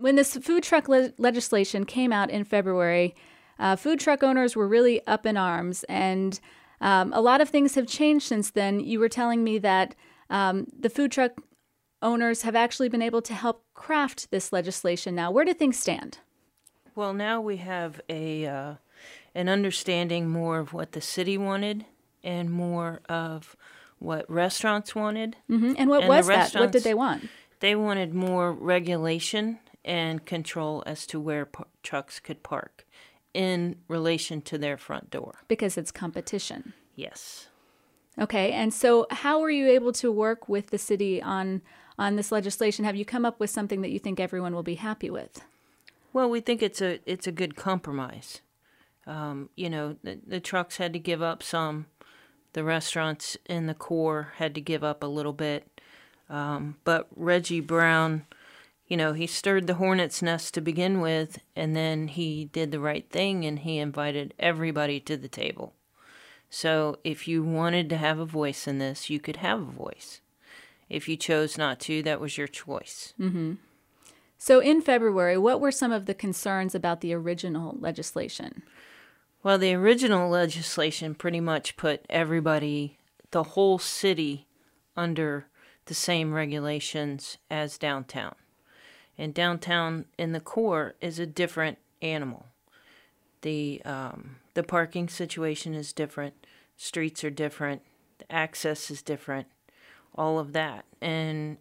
when this food truck legislation came out in February, food truck owners were really up in arms, and a lot of things have changed since then. You were telling me that the food truck owners have actually been able to help craft this legislation now. Where do things stand? Well, now we have an understanding more of what the city wanted and more of what restaurants wanted. Mm-hmm. And what was that? What did they want? They wanted more regulation and control as to where trucks could park in relation to their front door. Because it's competition. Yes. Okay, and so how were you able to work with the city on this legislation? Have you come up with something that you think everyone will be happy with? Well, we think it's a good compromise. The trucks had to give up some. The restaurants in the core had to give up a little bit. But Reggie Brown, he stirred the hornet's nest to begin with, and then he did the right thing, and he invited everybody to the table. So if you wanted to have a voice in this, you could have a voice. If you chose not to, that was your choice. Mm-hmm. So in February, what were some of the concerns about the original legislation? Well, the original legislation pretty much put everybody, the whole city, under the same regulations as downtown. And downtown in the core is a different animal. The parking situation is different. Streets are different. The access is different. All of that. And,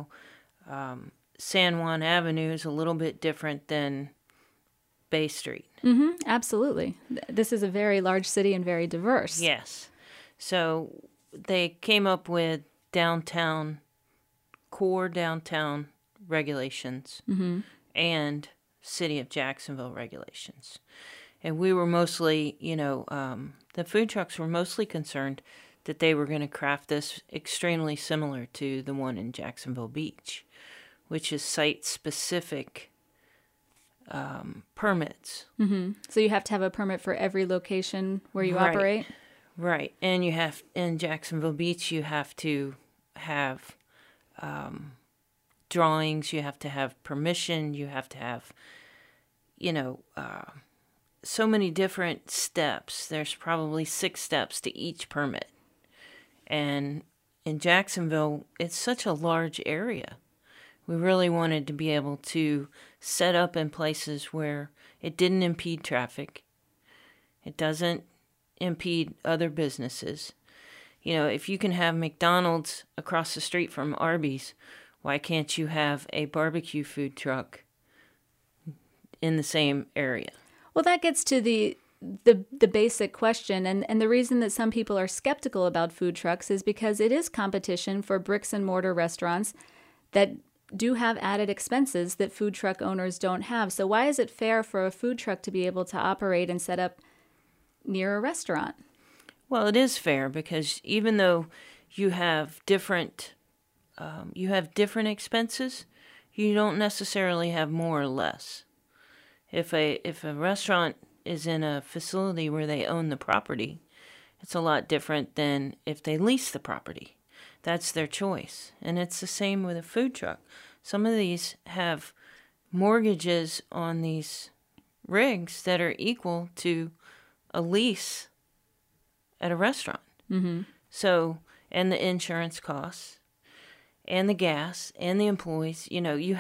San Juan Avenue is a little bit different than Bay Street. Mm-hmm, absolutely. This is a very large city and very diverse. Yes. So they came up with core downtown regulations and City of Jacksonville regulations. And we were mostly, the food trucks were mostly concerned that they were going to craft this extremely similar to the one in Jacksonville Beach, which is site-specific permits. Mm-hmm. So you have to have a permit for every location where you operate? Right. And in Jacksonville Beach, you have to have drawings, you have to have permission, you have to have, so many different steps. There's probably 6 steps to each permit. And in Jacksonville, it's such a large area. We really wanted to be able to set up in places where it didn't impede traffic. It doesn't impede other businesses. If you can have McDonald's across the street from Arby's, why can't you have a barbecue food truck in the same area? Well, that gets to the basic question, and the reason that some people are skeptical about food trucks is because it is competition for bricks and mortar restaurants that do have added expenses that food truck owners don't have. So why is it fair for a food truck to be able to operate and set up near a restaurant? Well, it is fair because even though you have different expenses, you don't necessarily have more or less. If a restaurant is in a facility where they own the property, it's a lot different than if they lease the property. That's their choice. And it's the same with a food truck. Some of these have mortgages on these rigs that are equal to a lease at a restaurant. Mm-hmm. So, and the insurance costs, and the gas, and the employees, you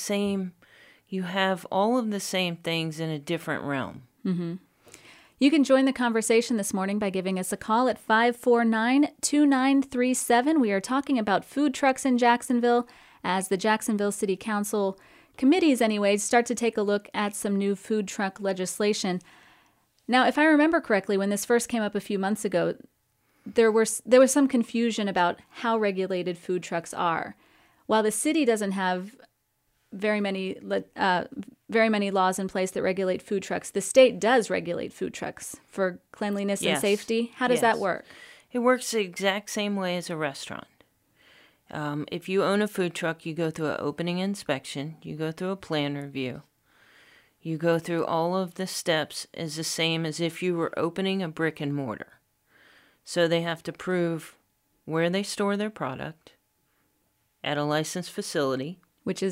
have all of the same things in a different realm. Mm-hmm. You can join the conversation this morning by giving us a call at 549-2937. We are talking about food trucks in Jacksonville as the Jacksonville City Council committees, anyways, start to take a look at some new food truck legislation. Now, if I remember correctly, when this first came up a few months ago, there was some confusion about how regulated food trucks are. While the city doesn't have very many laws in place that regulate food trucks, the state does regulate food trucks for cleanliness and safety. How does that work? It works the exact same way as a restaurant. If you own a food truck, you go through an opening inspection, you go through a plan review, you go through all of the steps as the same as if you were opening a brick and mortar. So they have to prove where they store their product at a licensed facility. Which is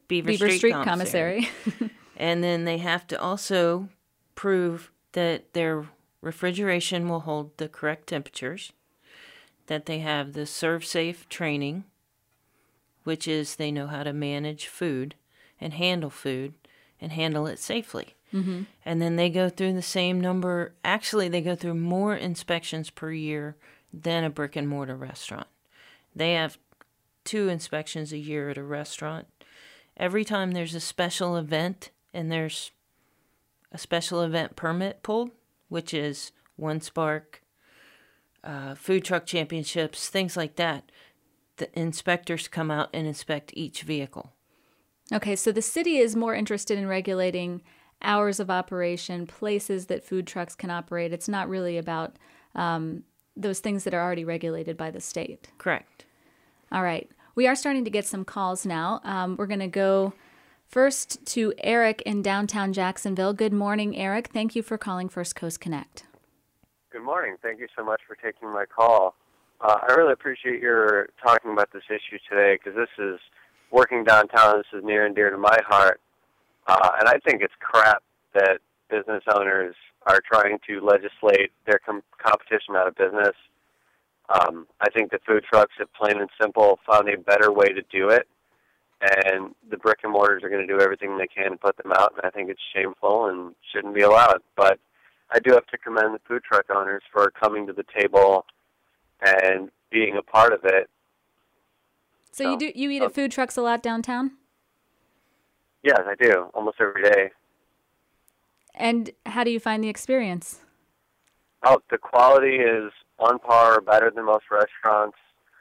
Beaver Street Commissary. And then they have to also prove that their refrigeration will hold the correct temperatures, that they have the Serve Safe training, which is they know how to manage food and handle it safely. Mm-hmm. And then they go through the same number. Actually, they go through more inspections per year than a brick and mortar restaurant. They have 2 inspections a year at a restaurant. Every time there's a special event and there's a special event permit pulled, which is One Spark, food truck championships, things like that, the inspectors come out and inspect each vehicle. Okay, so the city is more interested in regulating hours of operation, places that food trucks can operate. It's not really about those things that are already regulated by the state. Correct. All right. We are starting to get some calls now. We're going to go first to Eric in downtown Jacksonville. Good morning, Eric. Thank you for calling First Coast Connect. Good morning. Thank you so much for taking my call. I really appreciate your talking about this issue today because this is working downtown. This is near and dear to my heart. And I think it's crap that business owners are trying to legislate their competition out of business. I think the food trucks have plain and simple found a better way to do it, and the brick and mortars are going to do everything they can to put them out, and I think it's shameful and shouldn't be allowed. But I do have to commend the food truck owners for coming to the table and being a part of it. So you eat at food trucks a lot downtown? Yes, I do, almost every day. And how do you find the experience? Oh, the quality is on par or better than most restaurants.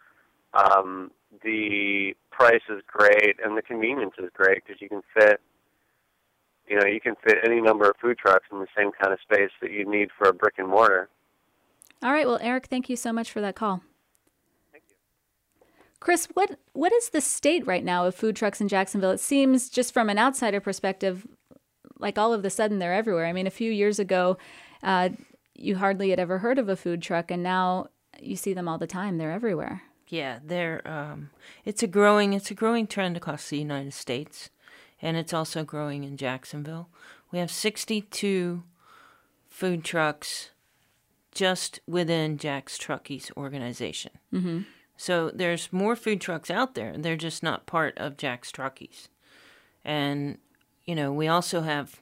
The price is great, and the convenience is great because you can fit any number of food trucks in the same kind of space that you need for a brick and mortar. All right. Well, Eric, thank you so much for that call. Thank you. Chris, what is the state right now of food trucks in Jacksonville? It seems, just from an outsider perspective, like all of a sudden they're everywhere. I mean, a few years ago, you hardly had ever heard of a food truck, and now you see them all the time. They're everywhere. Yeah, it's a growing trend across the United States, and it's also growing in Jacksonville. We have 62 food trucks just within Jack's Truckies organization. Mm-hmm. So there's more food trucks out there. They're just not part of Jack's Truckies. And, we also have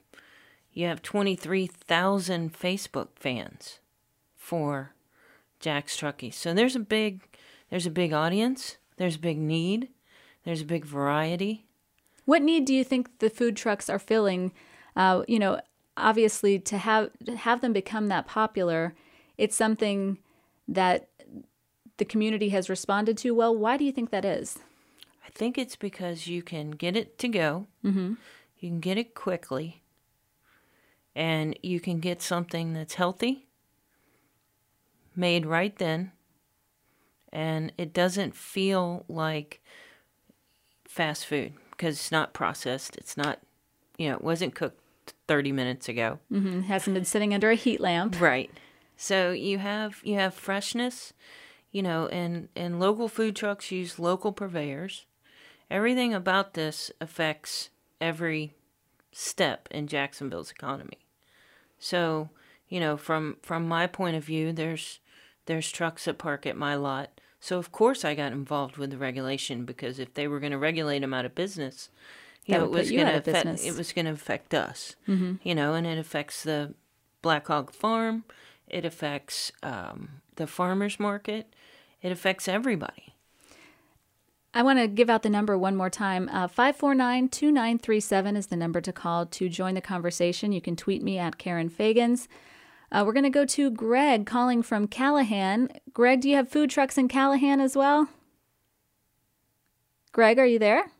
23,000 Facebook fans for Jack's Truckies. So there's a big audience, there's a big need, there's a big variety. What need do you think the food trucks are filling? Obviously to have them become that popular, it's something that the community has responded to well. Why do you think that is? I think it's because you can get it to go, mm-hmm. you can get it quickly, and you can get something that's healthy, made right then, and it doesn't feel like fast food because it's not processed. It's not, it wasn't cooked 30 minutes ago. Mm-hmm. It hasn't been sitting under a heat lamp. Right. So you have freshness, and local food trucks use local purveyors. Everything about this affects every step in Jacksonville's economy. So, from my point of view, there's trucks that park at my lot. So of course I got involved with the regulation because if they were going to regulate them out of business, it was going to affect us. Mm-hmm. And it affects the Black Hog Farm. It affects the farmers market. It affects everybody. I want to give out the number one more time. 549-2937 is the number to call to join the conversation. You can tweet me at Karen Fagans. We're going to go to Greg calling from Callahan. Greg, do you have food trucks in Callahan as well? Greg, are you there?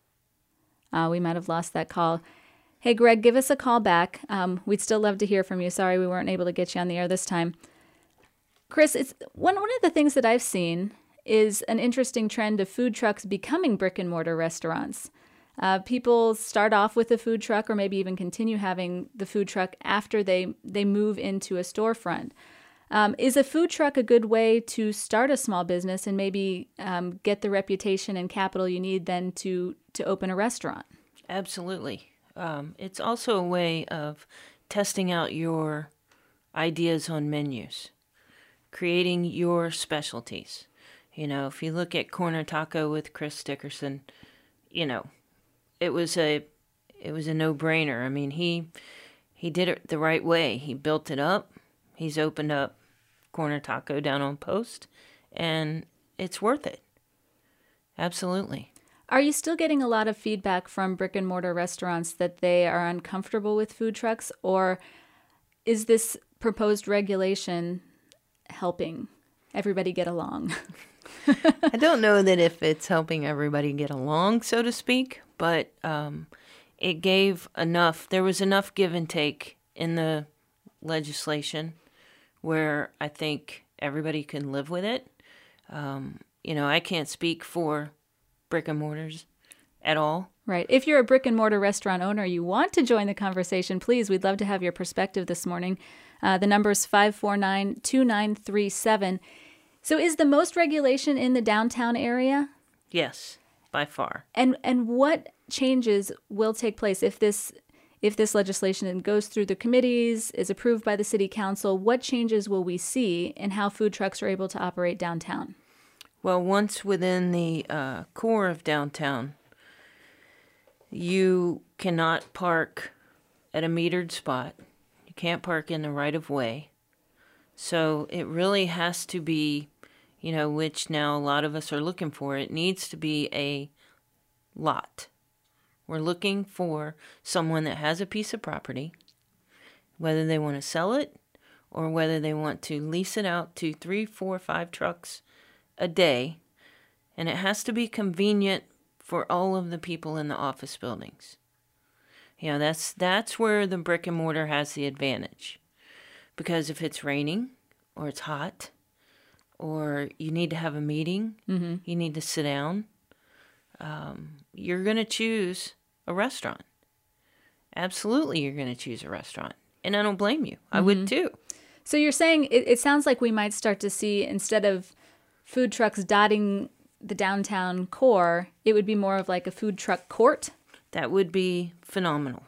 We might have lost that call. Hey, Greg, give us a call back. We'd still love to hear from you. Sorry we weren't able to get you on the air this time. Chris, it's one of the things that I've seen is an interesting trend of food trucks becoming brick and mortar restaurants. People start off with a food truck or maybe even continue having the food truck after they move into a storefront. Is a food truck a good way to start a small business and maybe get the reputation and capital you need then to open a restaurant? Absolutely. It's also a way of testing out your ideas on menus, creating your specialties. You know, if you look at Corner Taco with Chris Dickerson, you know, it was a no-brainer. I mean, he did it the right way. He built it up. He's opened up Corner Taco down on Post, and it's worth it. Absolutely. Are you still getting a lot of feedback from brick and mortar restaurants that they are uncomfortable with food trucks, or is this proposed regulation helping everybody get along? I don't know that if it's helping everybody get along, so to speak, but it gave enough, there was enough give and take in the legislation where I think everybody can live with it. You know, I can't speak for brick and mortars at all. Right. If you're a brick and mortar restaurant owner, you want to join the conversation, please. We'd love to have your perspective this morning. The number is 549-2937. So is the most regulation in the downtown area? Yes, by far. And what changes will take place if this legislation goes through the committees, is approved by the city council? What changes will we see in how food trucks are able to operate downtown? Well, once within the core of downtown, you cannot park at a metered spot. You can't park in the right-of-way. So it really has to be, you know, which now a lot of us are looking for. It needs to be a lot. We're looking for someone that has a piece of property, whether they want to sell it or whether they want to lease it out to 3, 4, 5 trucks a day, and it has to be convenient for all of the people in the office buildings. You know, that's where the brick and mortar has the advantage. Because if it's raining or it's hot or you need to have a meeting, you need to sit down, you're going to choose a restaurant. Absolutely, you're going to choose a restaurant. And I don't blame you. I would too. So you're saying it sounds like we might start to see, instead of food trucks dotting the downtown core, it would be more of like a food truck court? That would be phenomenal.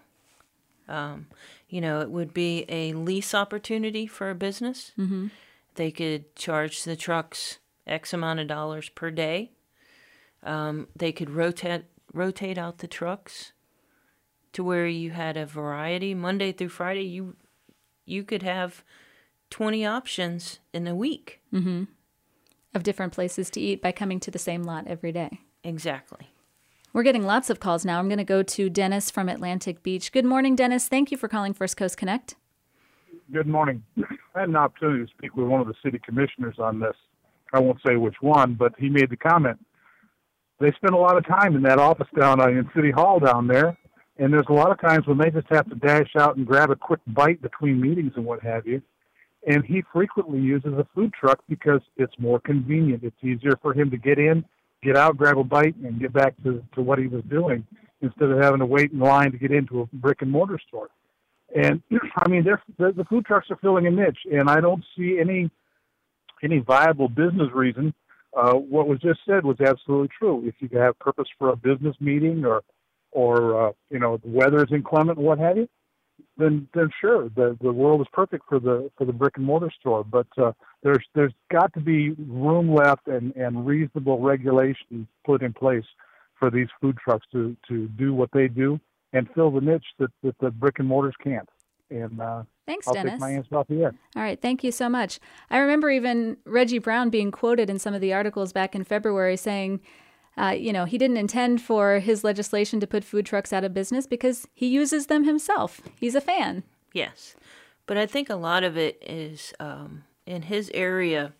You know, it would be a lease opportunity for a business. They could charge the trucks X amount of dollars per day. They could rotate out the trucks to where you had a variety. Monday through Friday, you could have 20 options in a week. Of different places to eat by coming to the same lot every day. Exactly. We're getting lots of calls now. I'm going to go to Dennis from Atlantic Beach. Good morning, Dennis. Thank you for calling First Coast Connect. Good morning. I had an opportunity to speak with one of the city commissioners on this. I won't say which one, but he made the comment. They spend a lot of time in that office down in City Hall down there, and there's a lot of times when they just have to dash out and grab a quick bite between meetings and what have you. And he frequently uses a food truck because it's more convenient. It's easier for him to get in, get out, grab a bite, and get back to what he was doing instead of having to wait in line to get into a brick and mortar store. And I mean, the food trucks are filling a niche, and I don't see any viable business reason. What was just said was absolutely true. If you have purpose for a business meeting or you know, the weather is inclement and what have you, then sure, the world is perfect for the brick and mortar store. But there's got to be room left and reasonable regulations put in place for these food trucks to do what they do and fill the niche that the brick and mortars can't. And Thanks, I'll Dennis. take my answer off the air. All right, thank you so much. I remember even Reggie Brown being quoted in some of the articles back in February saying, you know, he didn't intend for his legislation to put food trucks out of business because he uses them himself. He's a fan. Yes. But I think a lot of it is in his area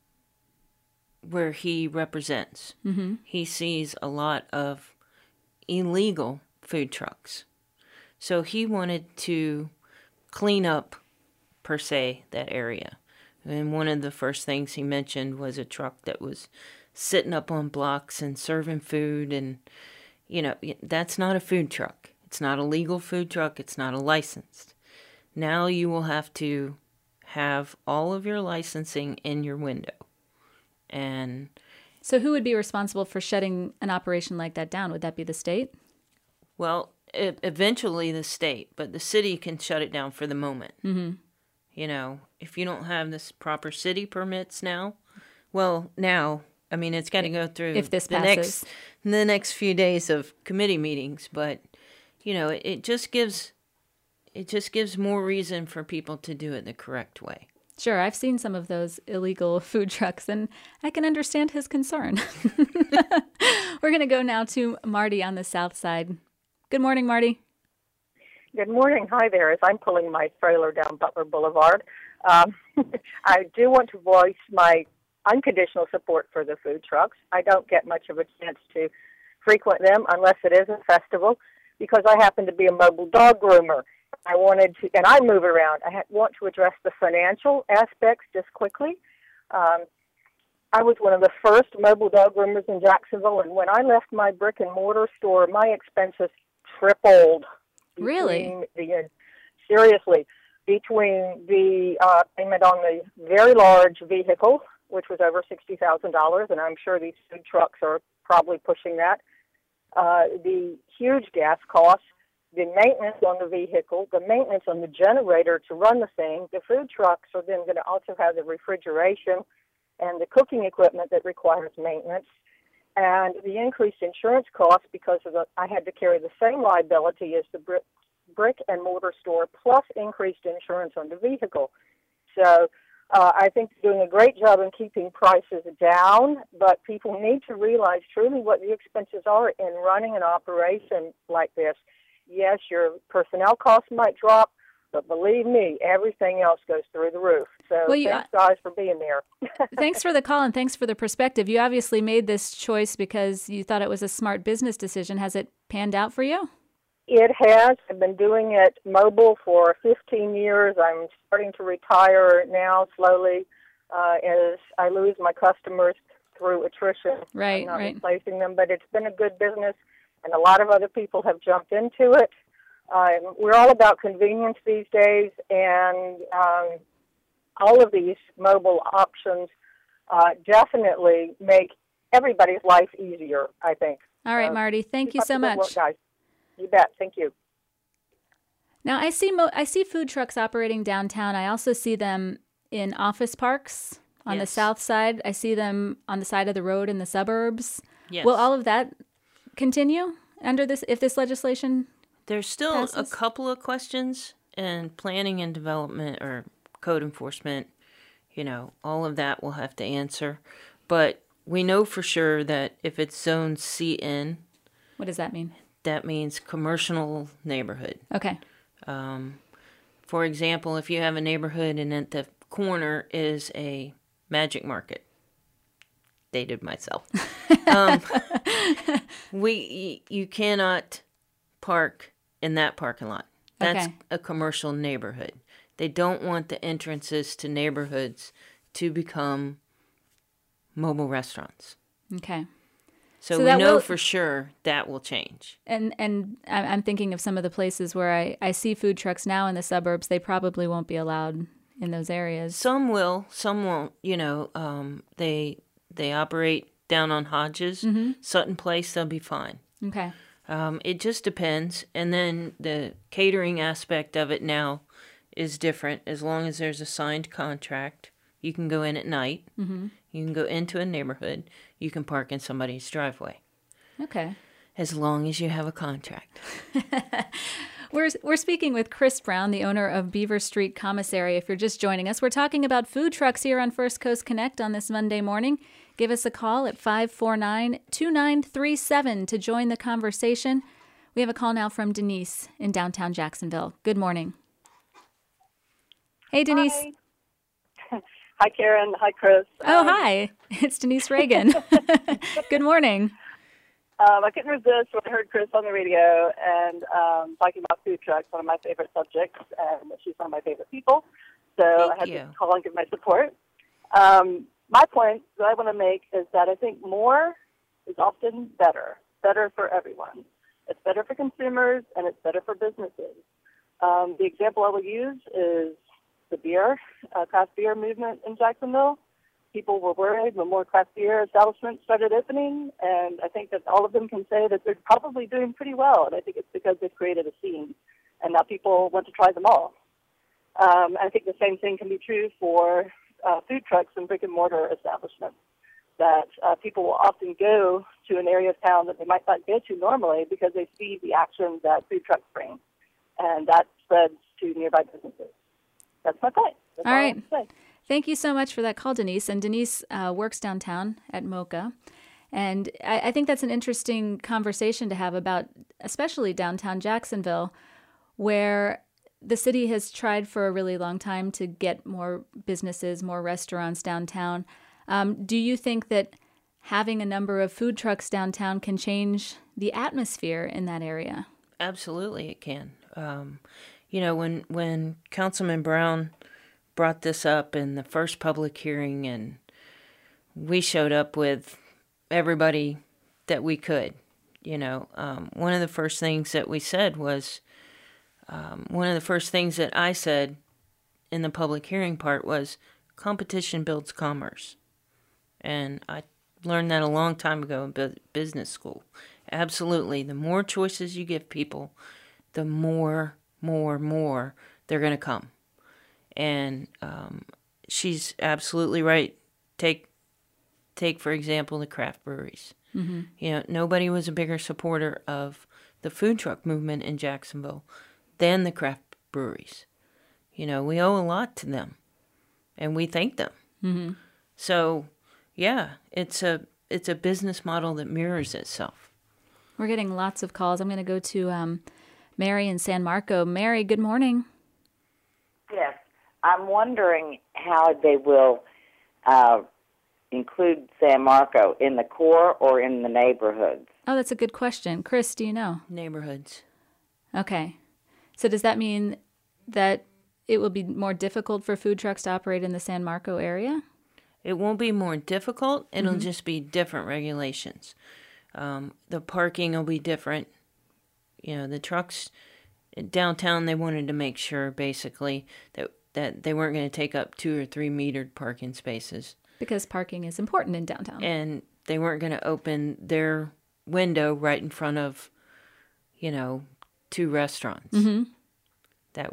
where he represents. He sees a lot of illegal food trucks. So he wanted to clean up, per se, that area. And one of the first things he mentioned was a truck that was sitting up on blocks and serving food. And, you know, that's not a food truck. It's not a legal food truck. It's not a licensed. Now you will have to have all of your licensing in your window. And so who would be responsible for shutting an operation like that down? Would that be the state? Well, eventually the state, but the city can shut it down for the moment. Mm-hmm. You know, if you don't have this proper city permits now, well, now, I mean, it's got to go through If this the passes. next few days of committee meetings, but you know, it just gives more reason for people to do it the correct way. Sure, I've seen some of those illegal food trucks, and I can understand his concern. We're going to go now to Marty on the south side. Good morning, Marty. Good morning. Hi there. As I'm pulling my trailer down Butler Boulevard, I do want to voice my unconditional support for the food trucks. I don't get much of a chance to frequent them unless it is a festival because I happen to be a mobile dog groomer. I wanted to, and I move around. Want to address the financial aspects just quickly. I was one of the first mobile dog groomers in Jacksonville, and when I left my brick and mortar store, my expenses tripled. Really? Seriously, between the payment on the very large vehicle, which was over $60,000, and I'm sure these food trucks are probably pushing that, the huge gas costs, the maintenance on the vehicle, the maintenance on the generator to run the thing. The food trucks are then going to also have the refrigeration and the cooking equipment that requires maintenance, and the increased insurance costs because of I had to carry the same liability as the brick and mortar store plus increased insurance on the vehicle. So I think they're doing a great job in keeping prices down, but people need to realize truly what the expenses are in running an operation like this. Yes, your personnel costs might drop, but believe me, everything else goes through the roof. So thanks, guys, for being there. Thanks for the call and thanks for the perspective. You obviously made this choice because you thought it was a smart business decision. Has it panned out for you? It has. I've been doing it mobile for 15 years. I'm starting to retire now slowly as I lose my customers through attrition. Right, I'm not right. replacing them, but it's been a good business, and a lot of other people have jumped into it. We're all about convenience these days, and all of these mobile options definitely make everybody's life easier, I think. All right, Marty. Thank you so much. Work, guys. You bet. Thank you. Now, I see food trucks operating downtown. I also see them in office parks on the south side. I see them on the side of the road in the suburbs. Yes. Will all of that continue under this if this legislation There's still passes? a couple of questions, and planning and development or code enforcement, you know, all of that we'll have to answer. But we know for sure that if it's zone CN, What does that mean? that means commercial neighborhood. Okay. For example, if you have a neighborhood and at the corner is a Magic Market, dated myself, you cannot park in that parking lot. That's Okay. a commercial neighborhood. They don't want the entrances to neighborhoods to become mobile restaurants. Okay. So So we that know will- for sure that will change. And I'm thinking of some of the places where I see food trucks now in the suburbs. They probably won't be allowed in those areas. Some will, some won't. You know, they operate down on Hodges, Sutton Place. They'll be fine. Okay. It just depends. And then the catering aspect of it now is different. As long as there's a signed contract, you can go in at night. Mm-hmm. You can go into a neighborhood. You can park in somebody's driveway. Okay. As long as you have a contract. We're speaking with Chris Brown, the owner of Beaver Street Commissary. If you're just joining us, we're talking about food trucks here on First Coast Connect on this Monday morning. Give us a call at 549-2937 to join the conversation. We have a call now from Denise in downtown Jacksonville. Good morning. Hey, Denise. Hi. Hi, Karen. Hi, Chris. Oh, hi. It's Denise Reagan. Good morning. I couldn't resist when I heard Chris on the radio and talking about food trucks, one of my favorite subjects, and she's one of my favorite people. So I had to call and give my support. My point that I want to make is that I think more is often better for everyone. It's better for consumers, and it's better for businesses. The example I will use is the craft beer movement in Jacksonville. people were worried when more craft beer establishments started opening, and I think that all of them can say that they're probably doing pretty well, and I think it's because they've created a scene, and now people want to try them all. I think the same thing can be true for food trucks and brick-and-mortar establishments, that people will often go to an area of town that they might not go to normally because they see the action that food trucks bring, and that spreads to nearby businesses. That's my point. That's all right. I have to say. Thank you so much for that call, Denise. And Denise works downtown at Mocha. And I think that's an interesting conversation to have about, especially downtown Jacksonville, where the city has tried for a really long time to get more businesses, more restaurants downtown. Do you think that having a number of food trucks downtown can change the atmosphere in that area? Absolutely, it can. When Councilman Brown brought this up in the first public hearing, and we showed up with everybody that we could, one of the first things that we said was, one of the first things that I said in the public hearing part was, competition builds commerce. And I learned that a long time ago in business school. Absolutely. The more choices you give people, the more they're going to come. And she's absolutely right. Take for example, the craft breweries. Mm-hmm. Nobody was a bigger supporter of the food truck movement in Jacksonville than the craft breweries. We owe a lot to them, and we thank them. Mm-hmm. So, yeah, it's a business model that mirrors itself. We're getting lots of calls. I'm going to go to Mary in San Marco. Mary, good morning. Yes. I'm wondering how they will include San Marco, in the core or in the neighborhoods. Oh, that's a good question. Chris, do you know? Neighborhoods. Okay. So does that mean that it will be more difficult for food trucks to operate in the San Marco area? It won't be more difficult. It'll just be different regulations. The parking will be different. The trucks downtown, they wanted to make sure basically that they weren't going to take up 2 or 3 metered parking spaces. Because parking is important in downtown. And they weren't going to open their window right in front of, 2 restaurants. Mm-hmm. That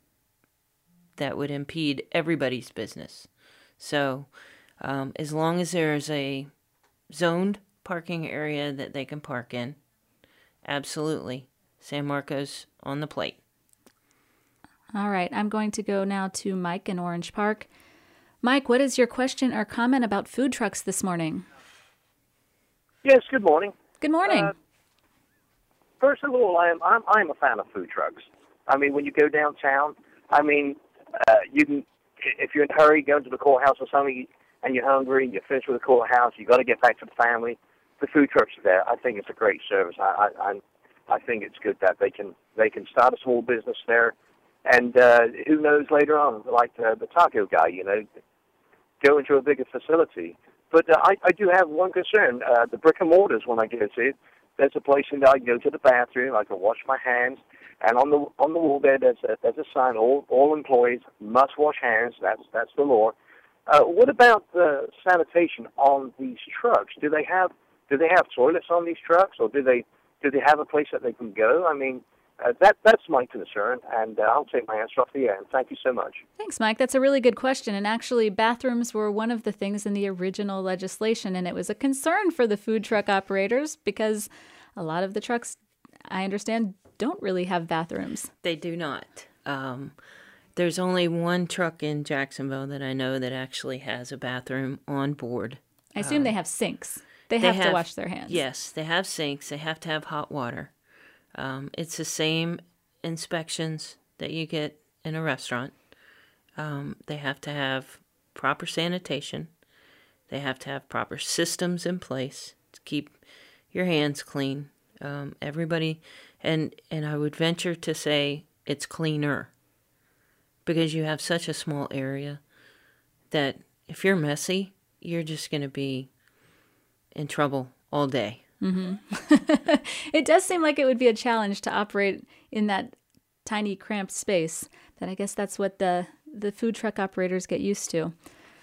would impede everybody's business. So as long as there's a zoned parking area that they can park in, absolutely, San Marco's on the plate. All right, I'm going to go now to Mike in Orange Park. Mike, what is your question or comment about food trucks this morning? Yes, good morning. Good morning. First of all, I'm a fan of food trucks. I mean, when you go downtown, you can, if you're in a hurry, go to the courthouse or something, and you're hungry, you're finished with the courthouse, you got to get back to the family. The food trucks are there. I think it's a great service. I think it's good that they can start a small business there, and who knows later on, like the taco guy, go into a bigger facility. But I do have one concern. The brick and mortars, when I go to, there's a place in there I can go to the bathroom, I can wash my hands, and on the wall there's a sign: all employees must wash hands. That's the law. What about the sanitation on these trucks? Do they have toilets on these trucks, or do they have a place that they can go? I mean, that's my concern, and I'll take my answer off the air. And thank you so much. Thanks, Mike. That's a really good question. And actually, bathrooms were one of the things in the original legislation, and it was a concern for the food truck operators because a lot of the trucks, I understand, don't really have bathrooms. They do not. There's only one truck in Jacksonville that I know that actually has a bathroom on board. I assume they have sinks. They have to wash their hands. Yes, they have sinks. They have to have hot water. It's the same inspections that you get in a restaurant. They have to have proper sanitation. They have to have proper systems in place to keep your hands clean. Everybody, and I would venture to say it's cleaner because you have such a small area that if you're messy, you're just going to be in trouble all day. Mm-hmm. It does seem like it would be a challenge to operate in that tiny, cramped space, but I guess that's what the food truck operators get used to.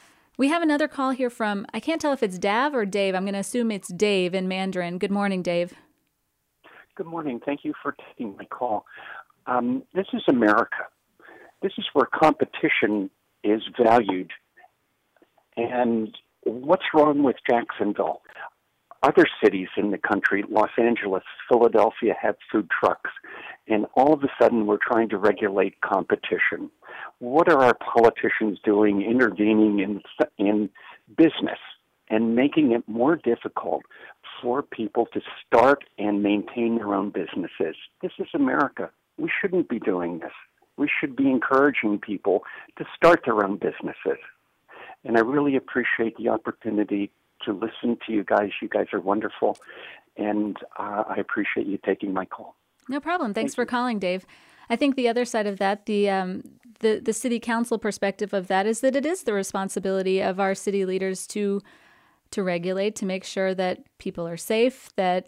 We have another call here from, I can't tell if it's Dav or Dave. I'm going to assume it's Dave in Mandarin. Good morning, Dave. Good morning. Thank you for taking my call. This is America. This is where competition is valued. And what's wrong with Jacksonville? Other cities in the country, Los Angeles, Philadelphia, have food trucks, and all of a sudden we're trying to regulate competition. What are our politicians doing, intervening in business and making it more difficult for people to start and maintain their own businesses? This is America. We shouldn't be doing this. We should be encouraging people to start their own businesses. And I really appreciate the opportunity to listen to you guys. You guys are wonderful, and I appreciate you taking my call. No problem. Thanks for calling, Dave. I think the other side of that, the city council perspective of that, is that it is the responsibility of our city leaders to regulate, to make sure that people are safe, that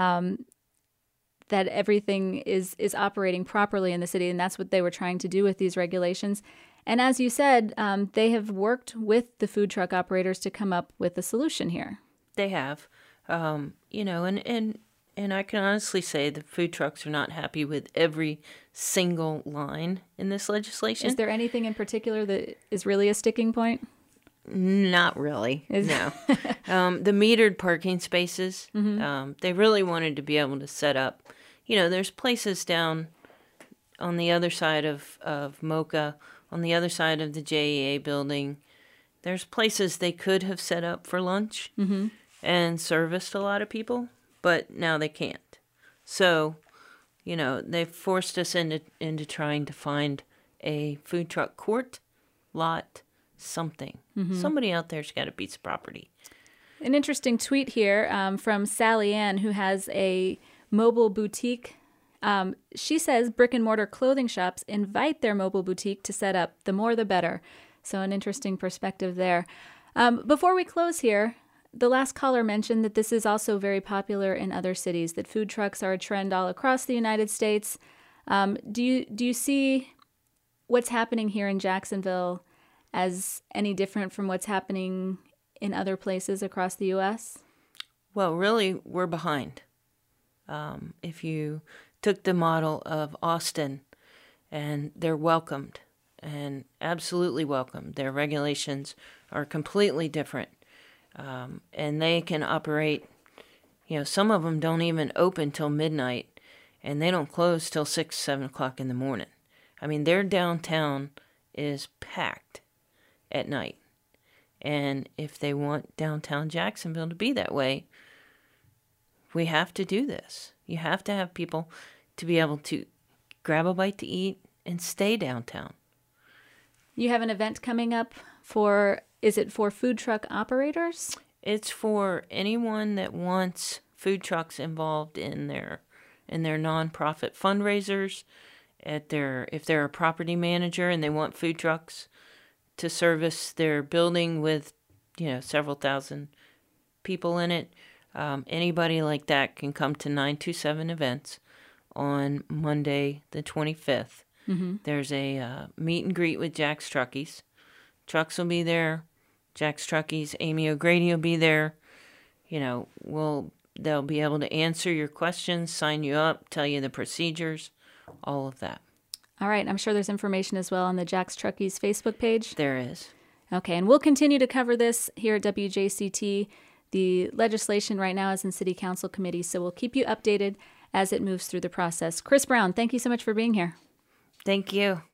that everything is operating properly in the city, and that's what they were trying to do with these regulations. And as you said, they have worked with the food truck operators to come up with a solution here. They have, you know, and I can honestly say the food trucks are not happy with every single line in this legislation. Is there anything in particular that is really a sticking point? Not really, no. The metered parking spaces, they really wanted to be able to set up, you know, there's places down on the other side of Mocha, on the other side of the JEA building. There's places they could have set up for lunch and serviced a lot of people, but now they can't. So, you know, they've forced us into trying to find a food truck court, lot, something. Somebody out there's got a piece of property. An interesting tweet here from Sally Ann, who has a mobile boutique. She says brick and mortar clothing shops invite their mobile boutique to set up. The more, the better. So an interesting perspective there. Before we close here, the last caller mentioned that this is also very popular in other cities, that food trucks are a trend all across the United States. Do you see what's happening here in Jacksonville as any different from what's happening in other places across the U.S.? Well, really, we're behind. If you took the model of Austin, and they're welcomed, and absolutely welcomed. Their regulations are completely different, and they can operate, you know, some of them don't even open till midnight, and they don't close till 6, 7 o'clock in the morning. I mean, their downtown is packed at night. And if they want downtown Jacksonville to be that way, we have to do this. You have to have people to be able to grab a bite to eat and stay downtown. You have an event coming up is it for food truck operators? It's for anyone that wants food trucks involved in their nonprofit fundraisers, if they're a property manager and they want food trucks to service their building with, you know, several thousand people in it. Anybody like that can come to 927 Events on Monday the 25th. There's a meet and greet with Jack's Truckies. Trucks will be there. Jack's Truckies, Amy O'Grady will be there. You know, they'll be able to answer your questions, sign you up, tell you the procedures, all of that. All right. I'm sure there's information as well on the Jack's Truckies Facebook page. There is. Okay. And we'll continue to cover this here at WJCT. The legislation right now is in City Council committee, so we'll keep you updated as it moves through the process. Chris Brown, thank you so much for being here. Thank you.